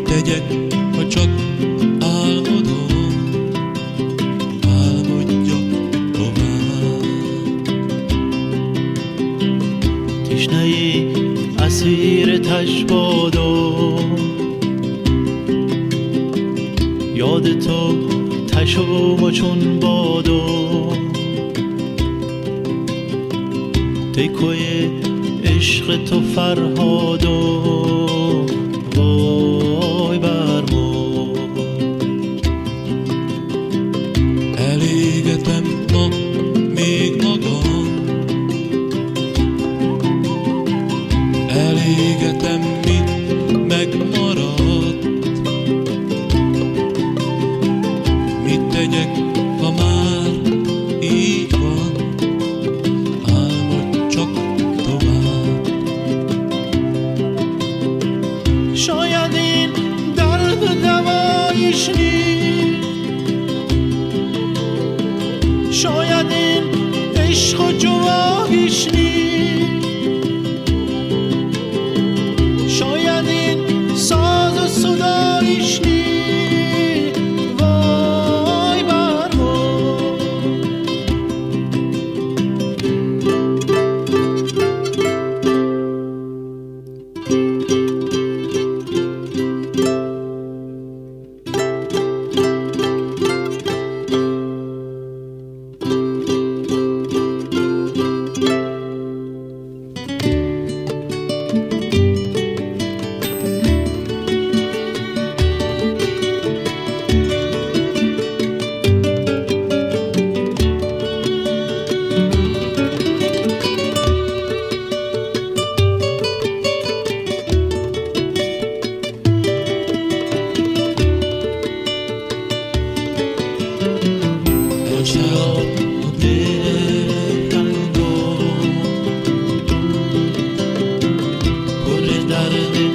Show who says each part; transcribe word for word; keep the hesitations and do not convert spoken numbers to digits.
Speaker 1: tegyek, ha csak álmodom, álmodjak tovább.
Speaker 2: تشنه‌ای اسیر تشبادم، یاد تو تشم چون بادم، تکوی عشق تو فرهادم، وای بر ما.
Speaker 1: Elégetem ma még magam, elégetem, mi megmaradt. Mit tegyek, ha már így van, álmodj csak tovább.
Speaker 2: شاید این درد دوایش نیست، شاید این عشق و جواهیش نیست، شاید این ساز و صدایش نیست، وای بر ما. چرا دل تنگم پر درد